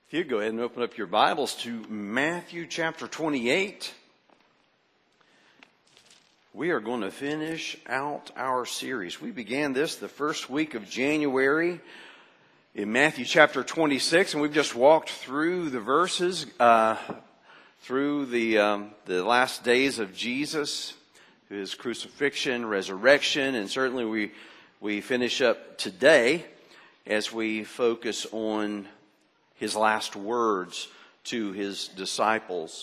If you go ahead and open up your Bibles to Matthew chapter 28, we are going to finish out our series. We began this the first week of January in Matthew chapter 26, and we've just walked through the verses through the last days of Jesus, his crucifixion, resurrection, and certainly we finish up today as we focus on his last words to his disciples.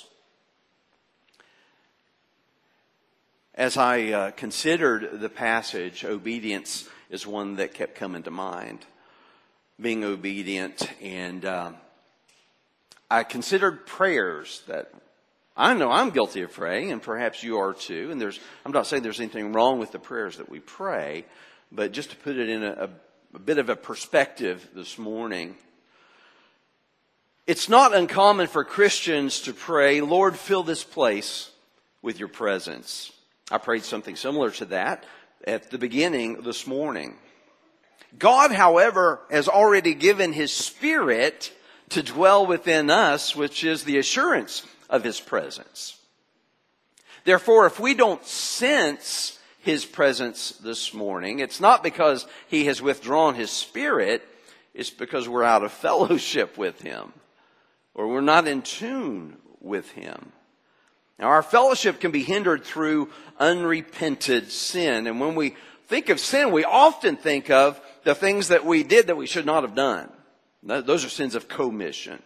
As I considered the passage, obedience is one that kept coming to mind. Being obedient, and I considered prayers that I know I'm guilty of praying, and perhaps you are too. And I'm not saying there's anything wrong with the prayers that we pray, but just to put it in a bit of a perspective this morning. It's not uncommon for Christians to pray, "Lord, fill this place with your presence." I prayed something similar to that at the beginning this morning. God, however, has already given his Spirit to dwell within us, which is the assurance of his presence. Therefore, if we don't sense his presence this morning, it's not because he has withdrawn his Spirit, it's because we're out of fellowship with him, or we're not in tune with him. Now, our fellowship can be hindered through unrepented sin. And when we think of sin, we often think of the things that we did that we should not have done. Those are sins of commission.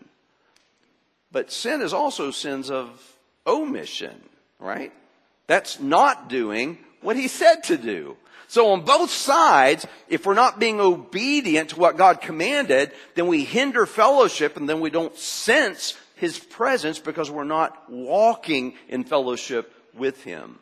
But sin is also sins of omission, right? That's not doing what he said to do. So on both sides, if we're not being obedient to what God commanded, then we hinder fellowship, and then we don't sense his presence because we're not walking in fellowship with him.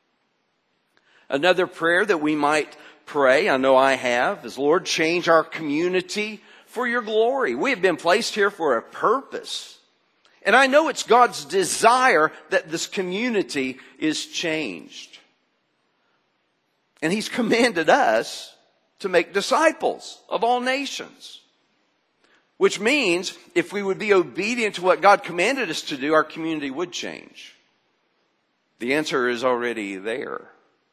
Another prayer that we might pray, I know I have, is, "Lord, change our community for your glory." We have been placed here for a purpose. And I know it's God's desire that this community is changed. And he's commanded us to make disciples of all nations. Which means if we would be obedient to what God commanded us to do, our community would change. The answer is already there.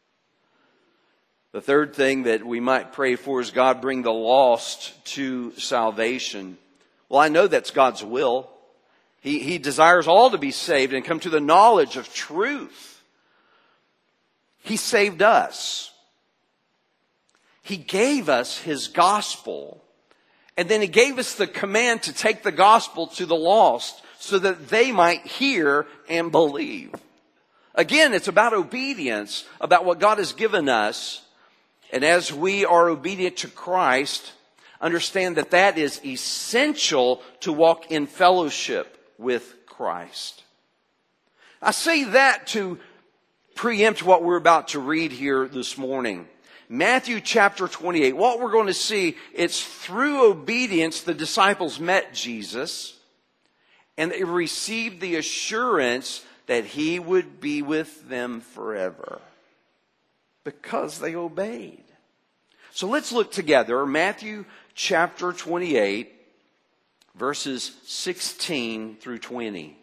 The third thing that we might pray for is, God, bring the lost to salvation. Well, I know that's God's will. He desires all to be saved and come to the knowledge of truth. He saved us. He gave us his gospel. And then he gave us the command to take the gospel to the lost so that they might hear and believe. Again, it's about obedience, about what God has given us. And as we are obedient to Christ, understand that that is essential to walk in fellowship with Christ. I say that to preempt what we're about to read here this morning. Matthew chapter 28, what we're going to see, it's through obedience the disciples met Jesus, and they received the assurance that he would be with them forever because they obeyed. So let's look together, Matthew chapter 28, verses 16 through 20.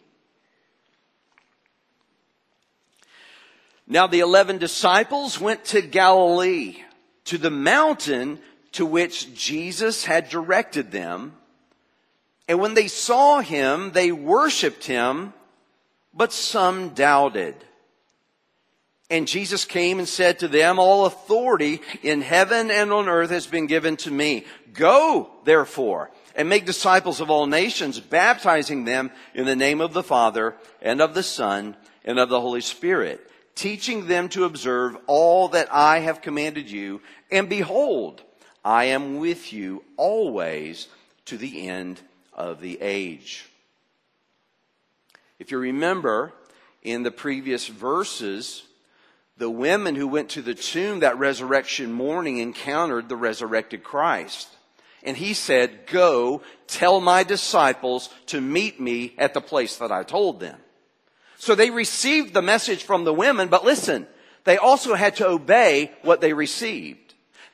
Now the 11 disciples went to Galilee, to the mountain to which Jesus had directed them. And when they saw him, they worshipped him, but some doubted. And Jesus came and said to them, "All authority in heaven and on earth has been given to me. Go, therefore, and make disciples of all nations, baptizing them in the name of the Father and of the Son and of the Holy Spirit, teaching them to observe all that I have commanded you. And behold, I am with you always to the end of the age." If you remember, in the previous verses, the women who went to the tomb that resurrection morning encountered the resurrected Christ. And he said, "Go, tell my disciples to meet me at the place that I told them." So they received the message from the women, but listen, they also had to obey what they received.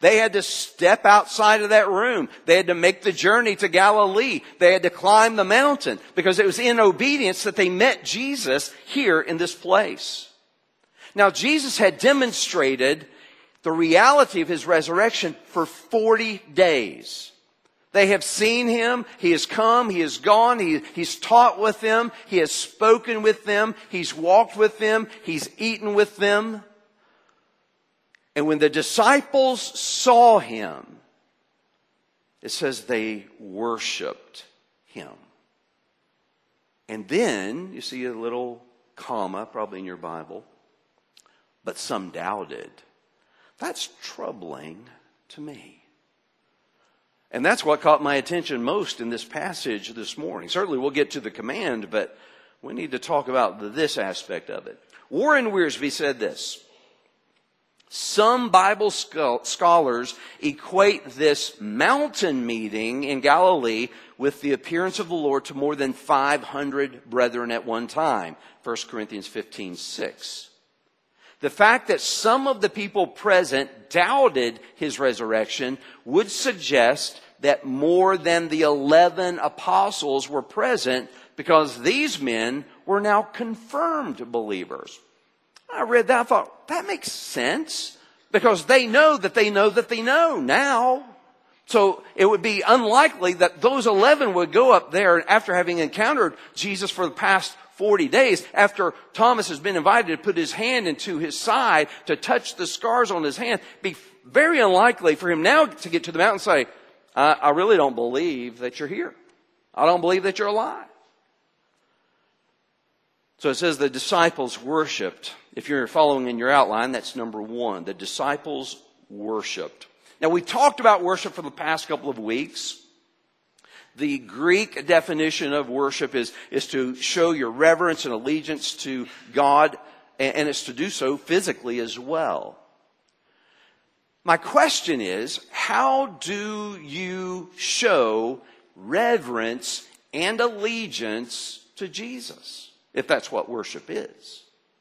They had to step outside of that room. They had to make the journey to Galilee. They had to climb the mountain because it was in obedience that they met Jesus here in this place. Now, Jesus had demonstrated the reality of his resurrection for 40 days. They have seen him. He has come. He has gone. He's taught with them. He has spoken with them. He's walked with them. He's eaten with them. And when the disciples saw him, it says they worshiped him. And then, you see a little comma, probably in your Bible, but some doubted. That's troubling to me. And that's what caught my attention most in this passage this morning. Certainly we'll get to the command, but we need to talk about this aspect of it. Warren Wiersbe said this: some Bible scholars equate this mountain meeting in Galilee with the appearance of the Lord to more than 500 brethren at one time. 1 Corinthians 15:6. The fact that some of the people present doubted his resurrection would suggest that more than the 11 apostles were present, because these men were now confirmed believers. I read that, I thought, that makes sense, because they know that they know that they know now. So it would be unlikely that those 11 would go up there after having encountered Jesus for the past 40 days, after Thomas has been invited to put his hand into his side to touch the scars on his hand. Be very unlikely for him now to get to the mountain and say, I really don't believe that you're here. I don't believe that you're alive. So it says the disciples worshiped. If you're following in your outline, that's number one. The disciples worshiped. Now, we've talked about worship for the past couple of weeks. The Greek definition of worship is to show your reverence and allegiance to God, and it's to do so physically as well. My question is, how do you show reverence and allegiance to Jesus, if that's what worship is?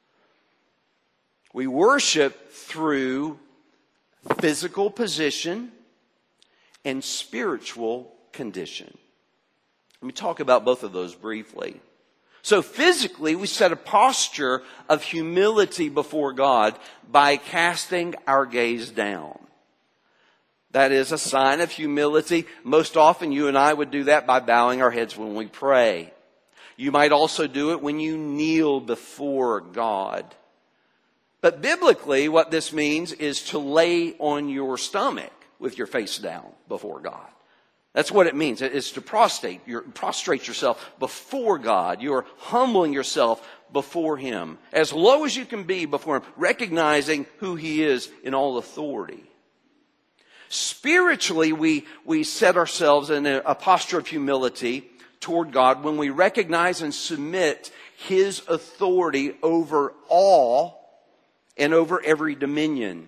We worship through physical position and spiritual condition. Let me talk about both of those briefly. So physically, we set a posture of humility before God by casting our gaze down. That is a sign of humility. Most often, you and I would do that by bowing our heads when we pray. You might also do it when you kneel before God. But biblically, what this means is to lay on your stomach with your face down before God. That's what it means. It's to prostrate yourself before God. You're humbling yourself before him, as low as you can be before him, recognizing who he is in all authority. Spiritually, we set ourselves in a posture of humility toward God when we recognize and submit his authority over all and over every dominion.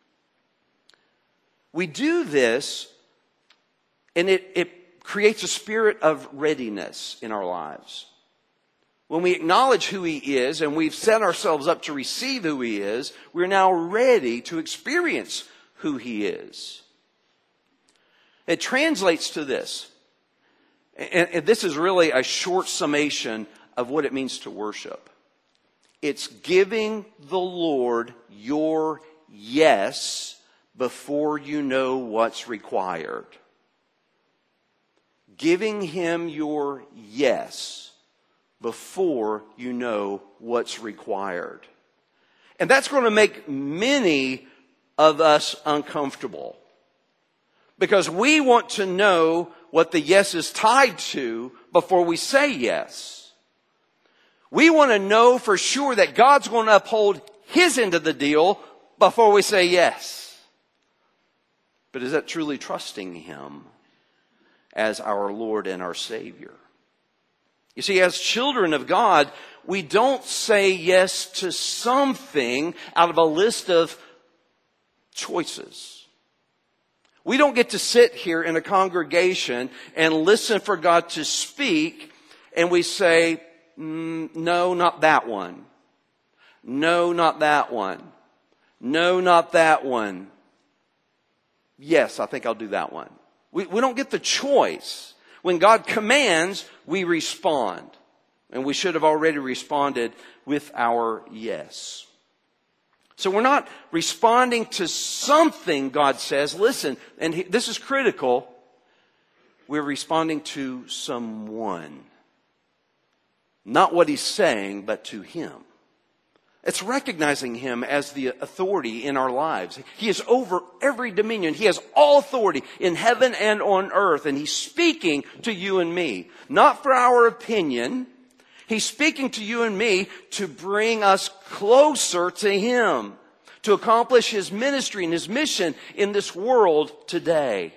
We do this, and it creates a spirit of readiness in our lives. When we acknowledge who he is and we've set ourselves up to receive who he is, we're now ready to experience who he is. It translates to this. And this is really a short summation of what it means to worship. It's giving the Lord your yes before you know what's required. Giving him your yes before you know what's required. And that's going to make many of us uncomfortable, because we want to know what the yes is tied to before we say yes. We want to know for sure that God's going to uphold his end of the deal before we say yes. But is that truly trusting him as our Lord and our Savior? You see, as children of God, we don't say yes to something out of a list of choices. We don't get to sit here in a congregation and listen for God to speak, and we say, no, not that one. No, not that one. No, not that one. yes, I think I'll do that one. We don't get the choice. When God commands, we respond. And we should have already responded with our yes. So we're not responding to something God says. Listen, and this is critical. We're responding to someone. Not what he's saying, but to him. It's recognizing him as the authority in our lives. He is over every dominion. He has all authority in heaven and on earth. And he's speaking to you and me. Not for our opinion. He's speaking to you and me to bring us closer to him. To accomplish his ministry and his mission in this world today.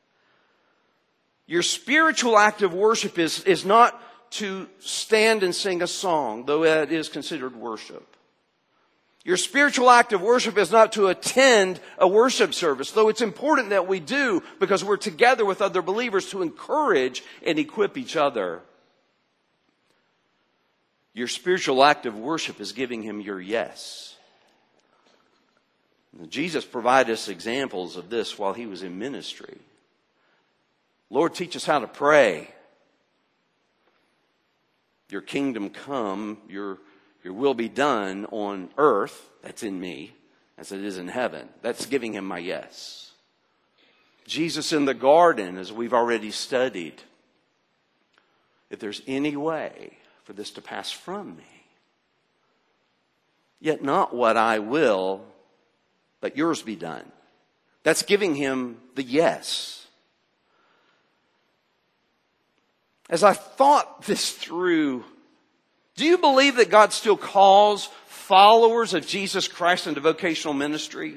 Your spiritual act of worship is not to stand and sing a song, though it is considered worship. Your spiritual act of worship is not to attend a worship service, though it's important that we do because we're together with other believers to encourage and equip each other. Your spiritual act of worship is giving him your yes. Jesus provided us examples of this while he was in ministry. Lord, teach us how to pray. Your kingdom come, your will be done on earth, that's in me, as it is in heaven. That's giving him my yes. Jesus in the garden, as we've already studied. If there's any way for this to pass from me, yet not what I will, but yours be done. That's giving him the yes. As I thought this through, do you believe that God still calls followers of Jesus Christ into vocational ministry?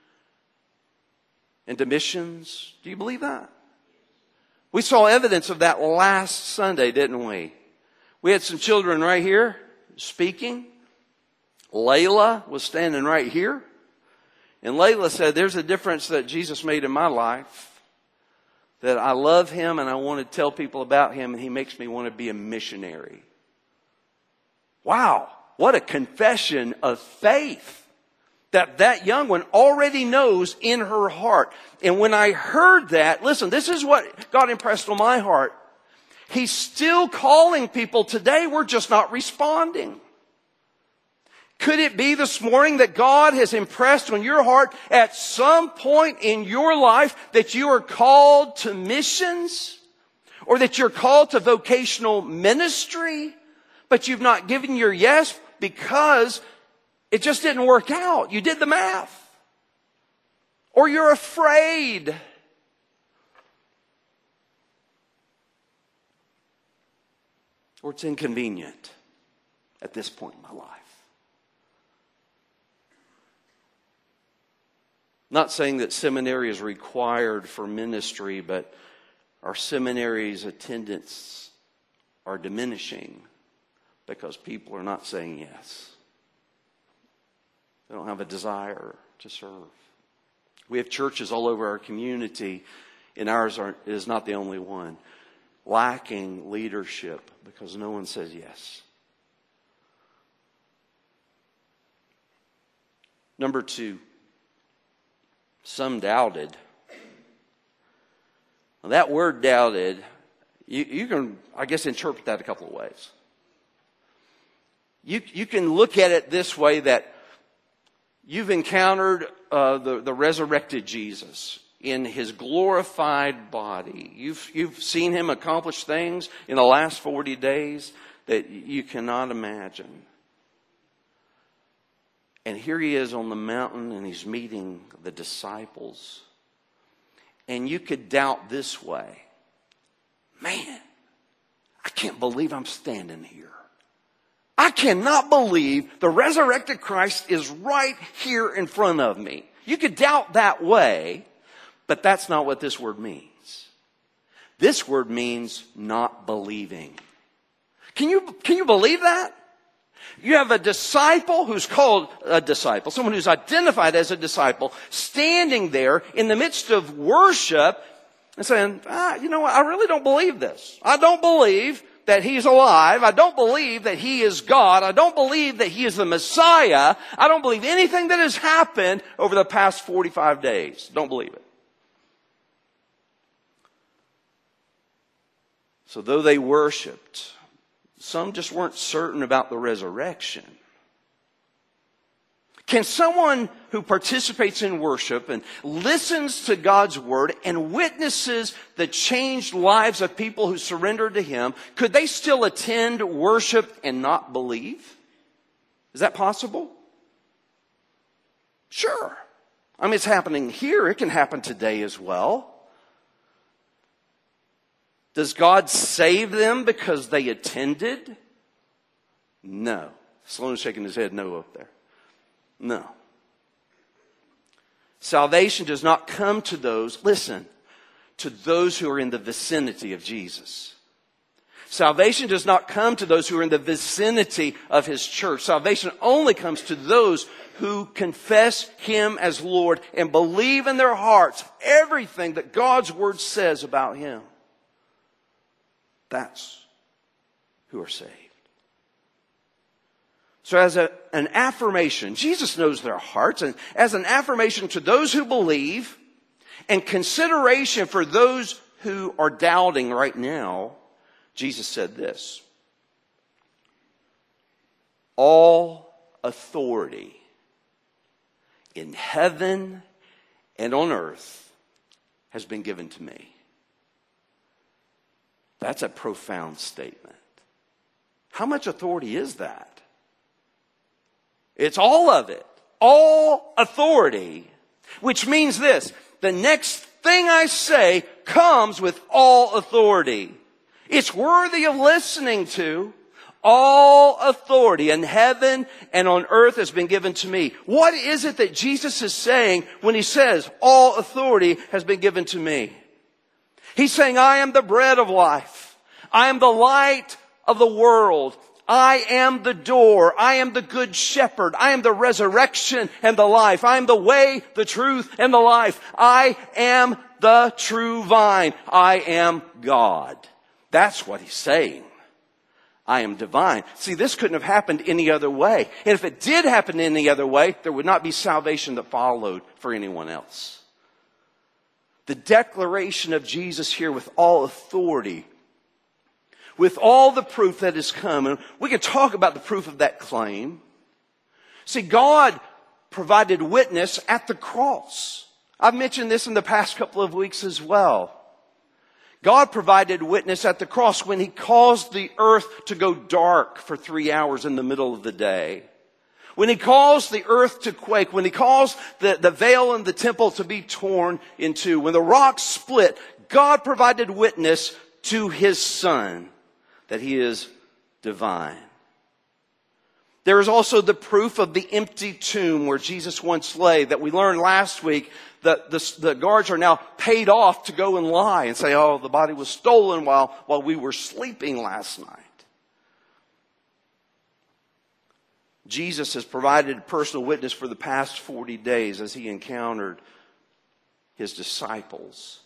Into missions? Do you believe that? We saw evidence of that last Sunday, didn't we? We had some children right here speaking. Layla was standing right here. And Layla said, there's a difference that Jesus made in my life. That I love him and I want to tell people about him and he makes me want to be a missionary. Wow, what a confession of faith that young one already knows in her heart. And when I heard that, listen, this is what God impressed on my heart. He's still calling people today. We're just not responding. Could it be this morning that God has impressed on your heart at some point in your life that you are called to missions? Or that you're called to vocational ministry? But you've not given your yes because it just didn't work out. You did the math. Or you're afraid. Or it's inconvenient at this point in my life. Not saying that seminary is required for ministry, but our seminary's attendance are diminishing. Because people are not saying yes. They don't have a desire to serve. We have churches all over our community, and ours is not the only one, lacking leadership because no one says yes. Number 2, some doubted. Now, that word doubted, you can, I guess, interpret that a couple of ways. You can look at it this way, that you've encountered the resurrected Jesus in his glorified body. You've seen him accomplish things in the last 40 days that you cannot imagine. And here he is on the mountain and he's meeting the disciples. And you could doubt this way. Man, I can't believe I'm standing here. I cannot believe the resurrected Christ is right here in front of me. You could doubt that way, but that's not what this word means. This word means not believing. Can you believe that? You have a disciple who's called a disciple, someone who's identified as a disciple, standing there in the midst of worship and saying, you know what, I really don't believe this. I don't believe that he's alive. I don't believe that he is God. I don't believe that he is the Messiah. I don't believe anything that has happened over the past 45 days. Don't believe it. So though they worshiped, some just weren't certain about the resurrection. Can someone who participates in worship and listens to God's word and witnesses the changed lives of people who surrendered to Him, could they still attend worship and not believe? Is that possible? Sure. I mean, it's happening here. It can happen today as well. Does God save them because they attended? No. Sloan's shaking his head no up there. No. Salvation does not come to those, listen, to those who are in the vicinity of Jesus. Salvation does not come to those who are in the vicinity of His church. Salvation only comes to those who confess Him as Lord and believe in their hearts everything that God's word says about Him. That's who are saved. So as an affirmation, Jesus knows their hearts, and as an affirmation to those who believe and consideration for those who are doubting right now, Jesus said this: all authority in heaven and on earth has been given to me. That's a profound statement. How much authority is that? It's all of it. All authority. Which means this: the next thing I say comes with all authority. It's worthy of listening to. All authority in heaven and on earth has been given to me. What is it that Jesus is saying when He says, all authority has been given to me? He's saying, I am the bread of life. I am the light of the world. I am the door. I am the good shepherd. I am the resurrection and the life. I am the way, the truth, and the life. I am the true vine. I am God. That's what He's saying. I am divine. See, this couldn't have happened any other way. And if it did happen any other way, there would not be salvation that followed for anyone else. The declaration of Jesus here with all authority, with all the proof that has come, and we can talk about the proof of that claim. See, God provided witness at the cross. I've mentioned this in the past couple of weeks as well. God provided witness at the cross when He caused the earth to go dark for 3 hours in the middle of the day. When He caused the earth to quake, when He caused the veil in the temple to be torn in two, when the rocks split, God provided witness to His Son that He is divine. There is also the proof of the empty tomb where Jesus once lay that we learned last week that the guards are now paid off to go and lie and say, oh, the body was stolen while we were sleeping last night. Jesus has provided personal witness for the past 40 days as He encountered His disciples.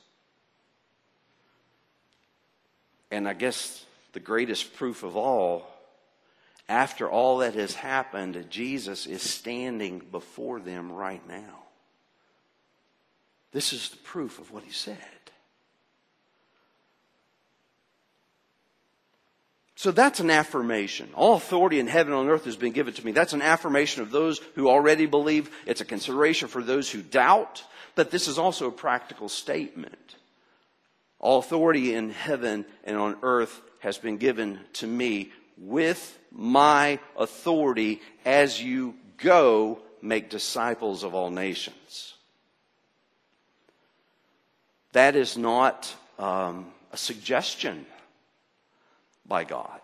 And I guess the greatest proof of all, after all that has happened, Jesus is standing before them right now. This is the proof of what He said. So that's an affirmation. All authority in heaven and on earth has been given to me. That's an affirmation of those who already believe. It's a consideration for those who doubt. But this is also a practical statement. All authority in heaven and on earth has been given to me. With my authority, as you go, make disciples of all nations. That is not a suggestion by God.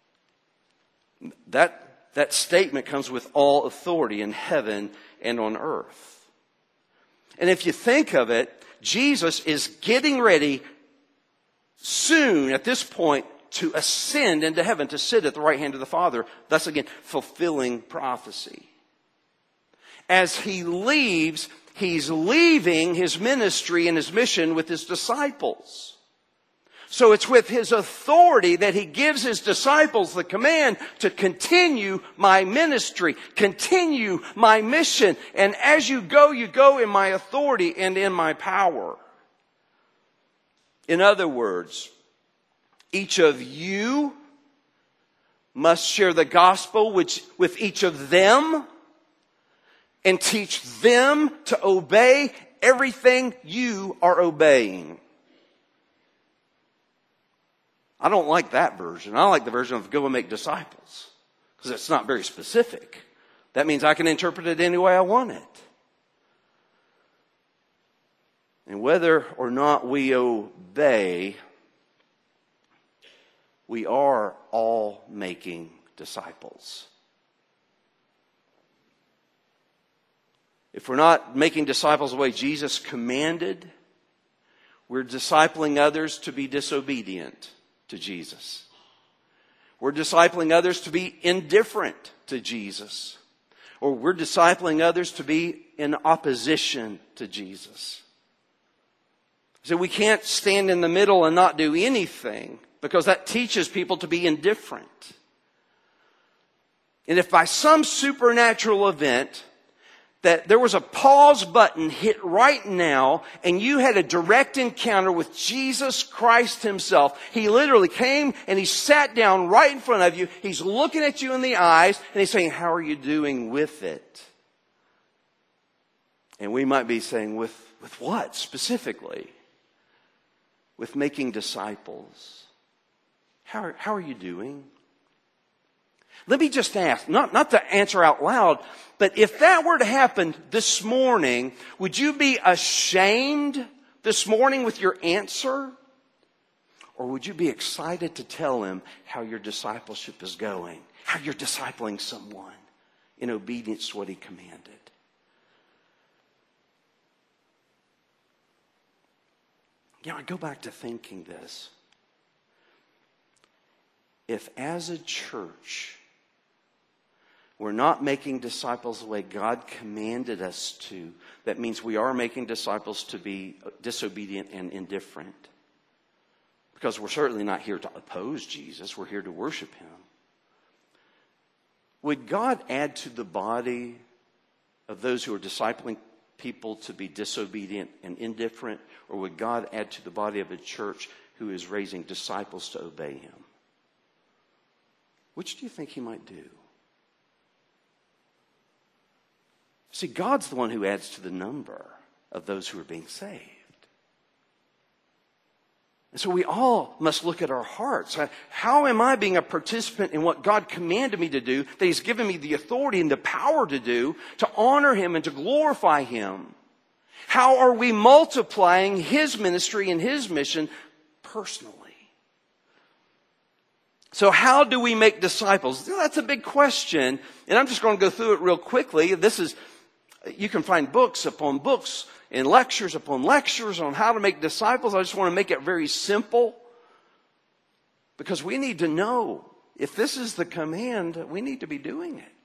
That statement comes with all authority in heaven and on earth. And if you think of it, Jesus is getting ready soon at this point to ascend into heaven, to sit at the right hand of the Father, thus again fulfilling prophecy. As He leaves, He's leaving His ministry and His mission with His disciples. So it's with His authority that He gives His disciples the command to continue my ministry, continue my mission. And as you go in my authority and in my power. In other words, Each of you must share the gospel with each of them and teach them to obey everything you are obeying. I don't like that version. I like the version of go and make disciples, because it's not very specific. That means I can interpret it any way I want it. And whether or not we obey, we are all making disciples. If we're not making disciples the way Jesus commanded, we're discipling others to be disobedient to Jesus. We're discipling others to be indifferent to Jesus. Or we're discipling others to be in opposition to Jesus. So we can't stand in the middle and not do anything, because that teaches people to be indifferent. And if by some supernatural event that there was a pause button hit right now and you had a direct encounter with Jesus Christ himself, he literally came and he sat down right in front of you. He's looking at you in the eyes and he's saying, how are you doing with it? And we might be saying, with what specifically? With making disciples. How are you doing? Let me just ask, not to answer out loud, but if that were to happen this morning, would you be ashamed this morning with your answer? Or would you be excited to tell him how your discipleship is going? How you're discipling someone in obedience to what he commanded? I go back to thinking this. If as a church, we're not making disciples the way God commanded us to, that means we are making disciples to be disobedient and indifferent. Because we're certainly not here to oppose Jesus. We're here to worship him. Would God add to the body of those who are discipling people to be disobedient and indifferent? Or would God add to the body of a church who is raising disciples to obey him? Which do you think he might do? See, God's the one who adds to the number of those who are being saved. And so we all must look at our hearts. How am I being a participant in what God commanded me to do, that he's given me the authority and the power to do, to honor him and to glorify him? How are we multiplying his ministry and his mission personally? So how do we make disciples? That's a big question, and I'm just going to go through it real quickly. You can find books upon books and lectures upon lectures on how to make disciples. I just want to make it very simple, because we need to know if this is the command, we need to be doing it.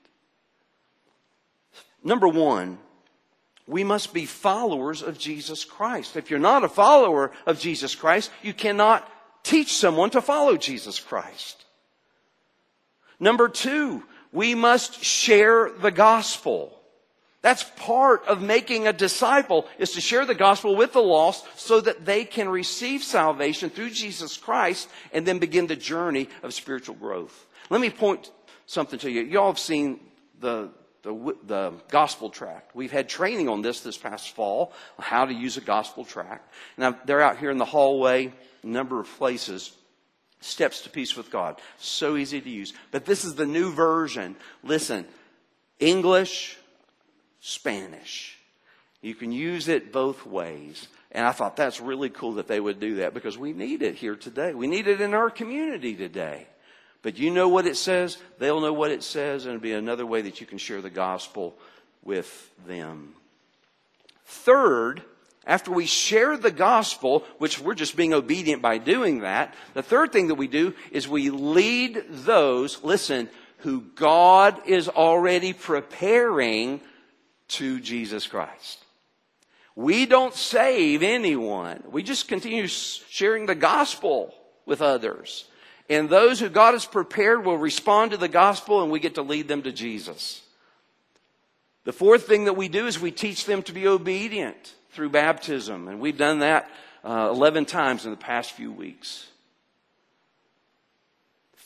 Number one, we must be followers of Jesus Christ. If you're not a follower of Jesus Christ, you cannot teach someone to follow Jesus Christ. Number two, we must share the gospel. That's part of making a disciple, is to share the gospel with the lost so that they can receive salvation through Jesus Christ and then begin the journey of spiritual growth. Let me point something to you. You all have seen the gospel tract. We've had training on this past fall, on how to use a gospel tract. And they're out here in the hallway, a number of places. Steps to Peace with God. So easy to use. But this is the new version. Listen, English, Spanish. You can use it both ways. And I thought that's really cool that they would do that, because we need it here today. We need it in our community today. But you know what it says, they'll know what it says, and it'll be another way that you can share the gospel with them. Third, after we share the gospel, which we're just being obedient by doing that, the third thing that we do is we lead those, listen, who God is already preparing to Jesus Christ. We don't save anyone. We just continue sharing the gospel with others. And those who God has prepared will respond to the gospel, and we get to lead them to Jesus. The fourth thing that we do is we teach them to be obedient through baptism. And we've done that 11 times in the past few weeks.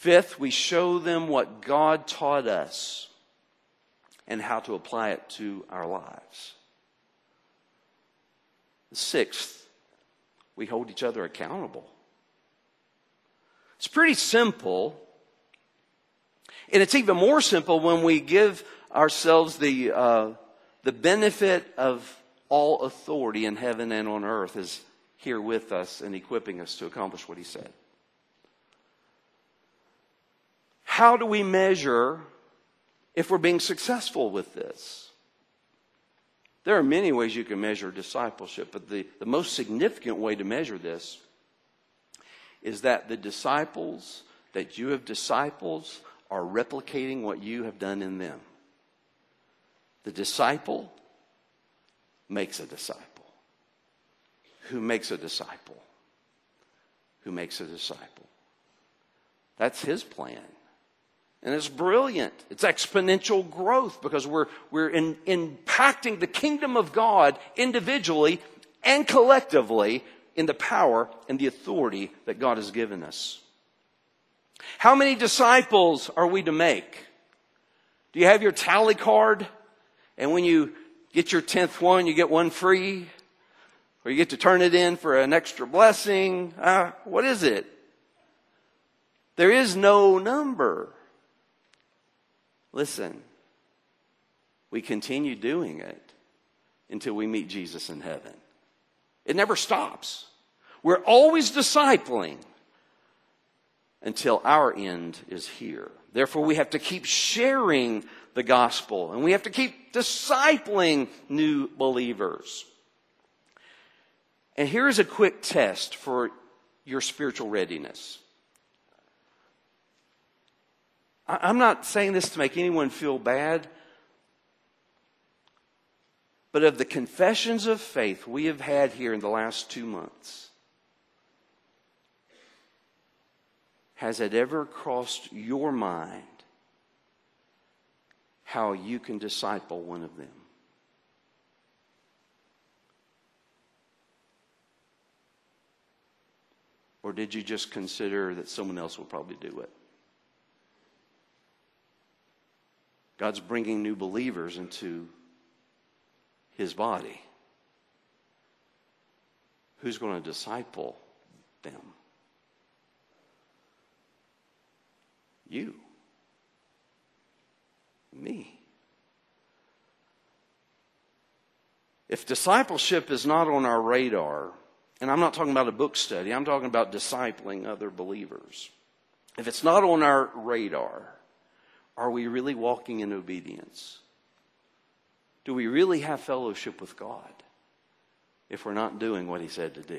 Fifth, we show them what God taught us and how to apply it to our lives. Sixth, we hold each other accountable. It's pretty simple. And it's even more simple when we give ourselves the benefit of all authority in heaven and on earth is here with us and equipping us to accomplish what he said. How do we measure if we're being successful with this? There are many ways you can measure discipleship, but the most significant way to measure this is that the disciples that you have disciples are replicating what you have done in them. The disciple makes a disciple. Who makes a disciple? Who makes a disciple? That's his plan. And it's brilliant. It's exponential growth because we're impacting the kingdom of God individually and collectively in the power and the authority that God has given us. How many disciples are we to make? Do you have your tally card? And when you get your 10th one, you get one free? Or you get to turn it in for an extra blessing? What is it? There is no number. Listen, we continue doing it until we meet Jesus in heaven. It never stops. We're always discipling until our end is here. Therefore, we have to keep sharing the gospel, and we have to keep discipling new believers. And here's a quick test for your spiritual readiness. I'm not saying this to make anyone feel bad, but of the confessions of faith we have had here in the last 2 months, has it ever crossed your mind how you can disciple one of them? Or did you just consider that someone else will probably do it? God's bringing new believers into his body. Who's going to disciple them? You. Me. If discipleship is not on our radar, and I'm not talking about a book study, I'm talking about discipling other believers. If it's not on our radar, are we really walking in obedience? Do we really have fellowship with God if we're not doing what he said to do?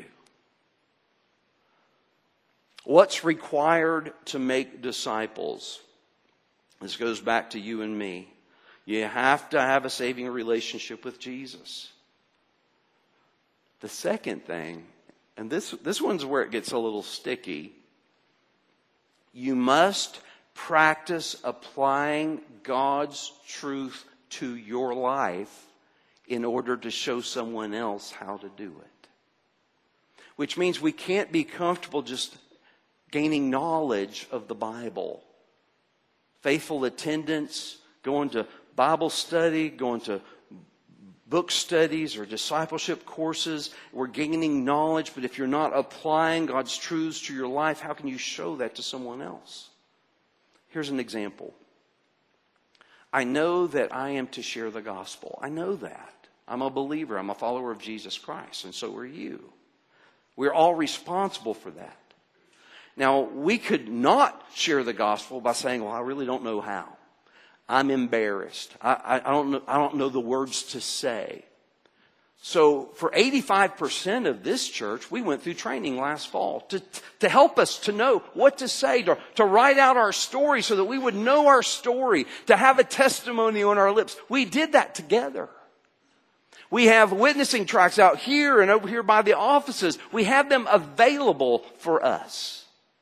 What's required to make disciples? This goes back to you and me. You have to have a saving relationship with Jesus. The second thing, and this one's where it gets a little sticky, you must practice applying God's truth to your life in order to show someone else how to do it. Which means we can't be comfortable just gaining knowledge of the Bible. Faithful attendance, going to Bible study, going to book studies or discipleship courses. We're gaining knowledge, but if you're not applying God's truths to your life, how can you show that to someone else? Here's an example. I know that I am to share the gospel. I know that. I'm a believer. I'm a follower of Jesus Christ, and so are you. We're all responsible for that. Now, we could not share the gospel by saying, well, I really don't know how. I'm embarrassed. I don't know the words to say. So for 85% of this church, we went through training last fall to help us to know what to say, to write out our story so that we would know our story, to have a testimony on our lips. We did that together. We have witnessing tracts out here and over here by the offices. We have them available for us.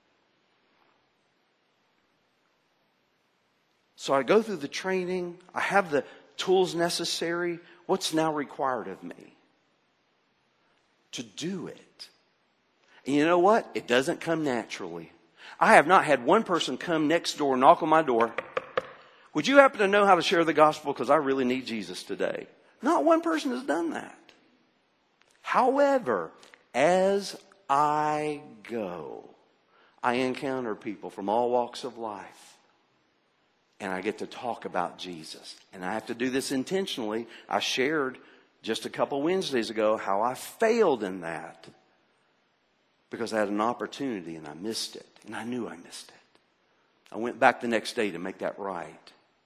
So I go through the training. I have the tools necessary. What's now required of me? To do it. And you know what? It doesn't come naturally. I have not had one person come next door, knock on my door. Would you happen to know how to share the gospel? Because I really need Jesus today. Not one person has done that. However, as I go, I encounter people from all walks of life. And I get to talk about Jesus. And I have to do this intentionally. I shared just a couple Wednesdays ago how I failed in that. Because I had an opportunity and I missed it. And I knew I missed it. I went back the next day to make that right.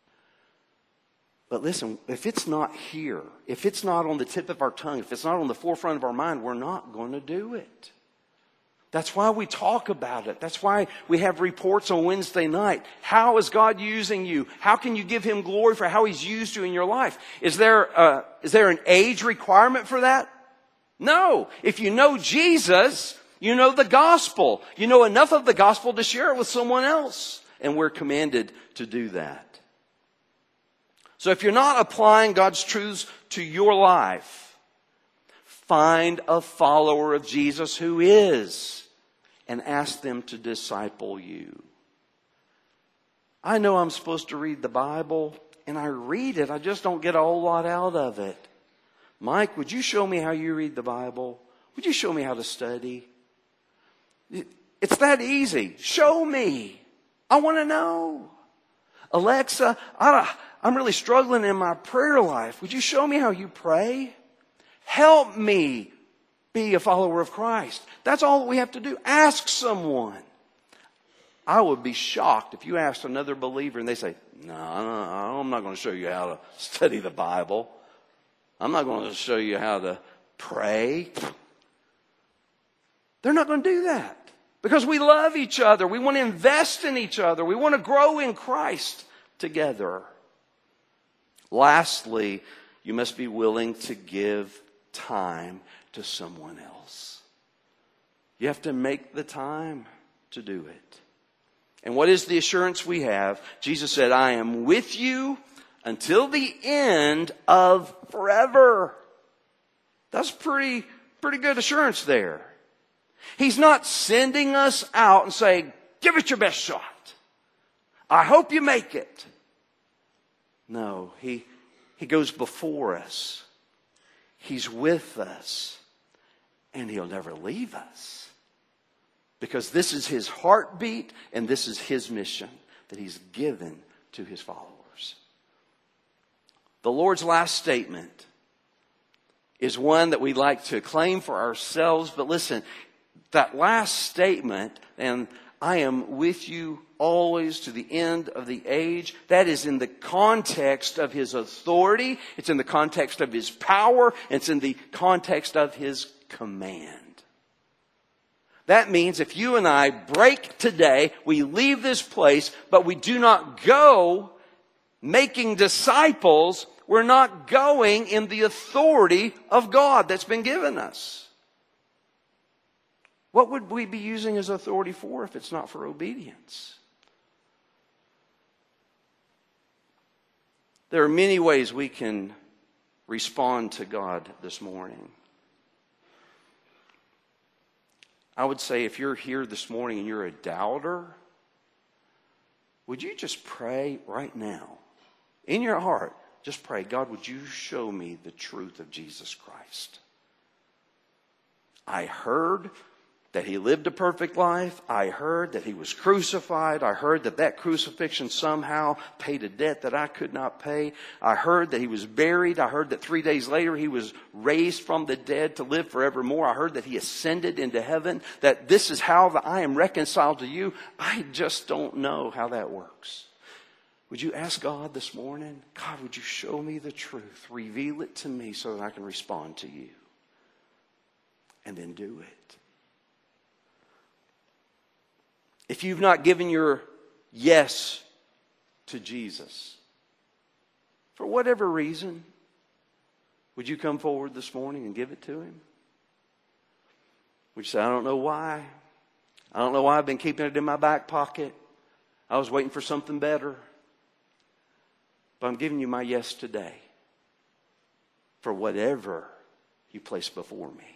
But listen, if it's not here, if it's not on the tip of our tongue, if it's not on the forefront of our mind, we're not going to do it. That's why we talk about it. That's why we have reports on Wednesday night. How is God using you? How can you give Him glory for how He's used you in your life? Is there an age requirement for that? No. If you know Jesus, you know the gospel. You know enough of the gospel to share it with someone else. And we're commanded to do that. So if you're not applying God's truths to your life, find a follower of Jesus who is and ask them to disciple you. I know I'm supposed to read the Bible, and I read it. I just don't get a whole lot out of it. Mike, would you show me how you read the Bible? Would you show me how to study? It's that easy. Show me. I want to know. Alexa, I'm really struggling in my prayer life. Would you show me how you pray? Help me be a follower of Christ. That's all we have to do. Ask someone. I would be shocked if you asked another believer and they say, no, I'm not going to show you how to study the Bible. I'm not going to show you how to pray. They're not going to do that. Because we love each other. We want to invest in each other. We want to grow in Christ together. Lastly, you must be willing to give time to someone else. You have to make the time to do it. And what is the assurance we have? Jesus said, I am with you until the end of forever. That's pretty good assurance there. He's not sending us out and saying, give it your best shot. I hope you make it. No, He goes before us. He's with us. And He'll never leave us. Because this is His heartbeat and this is His mission that He's given to His followers. The Lord's last statement is one that we like to claim for ourselves. But listen, that last statement, and I am with you always to the end of the age, that is in the context of His authority. It's in the context of His power. It's in the context of His command. That means if you and I break today, we leave this place, but we do not go making disciples, we're not going in the authority of God that's been given us. What would we be using His authority for if it's not for obedience? There are many ways we can respond to God this morning. I would say if you're here this morning and you're a doubter, would you just pray right now? In your heart, just pray, God, would you show me the truth of Jesus Christ? I heard that He lived a perfect life. I heard that He was crucified. I heard that that crucifixion somehow paid a debt that I could not pay. I heard that He was buried. I heard that 3 days later He was raised from the dead to live forevermore. I heard that He ascended into heaven, that this is how I am reconciled to you. I just don't know how that works. Would you ask God this morning, God, would you show me the truth? Reveal it to me so that I can respond to you. And then do it. If you've not given your yes to Jesus, for whatever reason, would you come forward this morning and give it to Him? Would you say, I don't know why. I don't know why I've been keeping it in my back pocket. I was waiting for something better. But I'm giving you my yes today for whatever you place before me.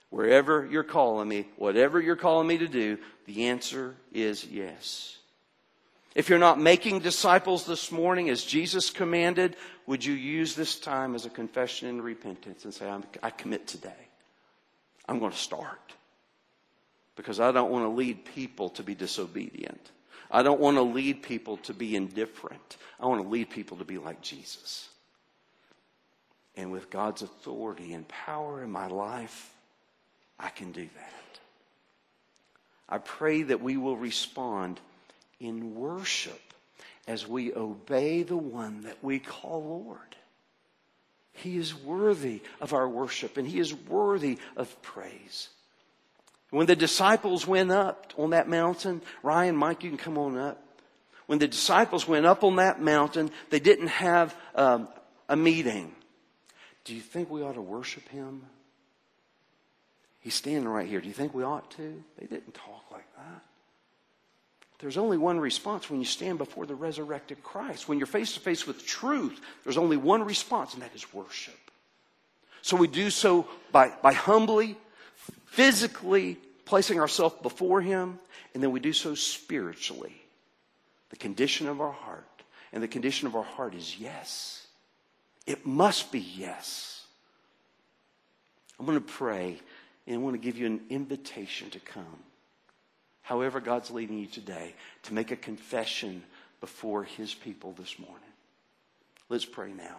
Wherever you're calling me, whatever you're calling me to do, the answer is yes. If you're not making disciples this morning as Jesus commanded, would you use this time as a confession and repentance and say, I commit today. I'm going to start. Because I don't want to lead people to be disobedient. I don't want to lead people to be indifferent. I want to lead people to be like Jesus. And with God's authority and power in my life, I can do that. I pray that we will respond in worship as we obey the one that we call Lord. He is worthy of our worship, and He is worthy of praise. When the disciples went up on that mountain, Ryan, Mike, you can come on up. When the disciples went up on that mountain, they didn't have a meeting. Do you think we ought to worship Him? He's standing right here. Do you think we ought to? They didn't talk like that. There's only one response when you stand before the resurrected Christ. When you're face to face with truth, there's only one response, and that is worship. So we do so by humbly, physically placing ourselves before Him, and then we do so spiritually. The condition of our heart. And the condition of our heart is yes. It must be yes. I'm going to pray, and I want to give you an invitation to come. However God's leading you today, to make a confession before His people this morning. Let's pray now.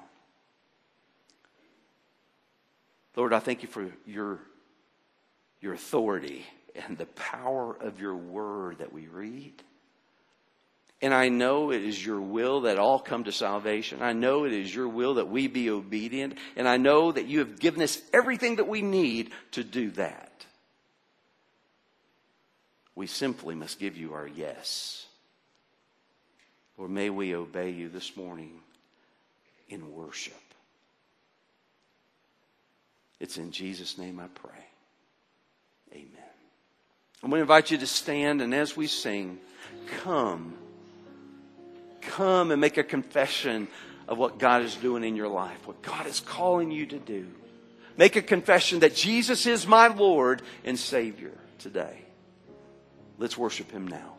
Lord, I thank You for your authority and the power of Your word that we read. And I know it is Your will that all come to salvation. I know it is Your will that we be obedient. And I know that You have given us everything that we need to do that. We simply must give You our yes. Or may we obey You this morning in worship. It's in Jesus' name I pray. Amen. I'm going to invite you to stand, and as we sing, come and make a confession of what God is doing in your life, what God is calling you to do. Make a confession that Jesus is my Lord and Savior today. Let's worship Him now.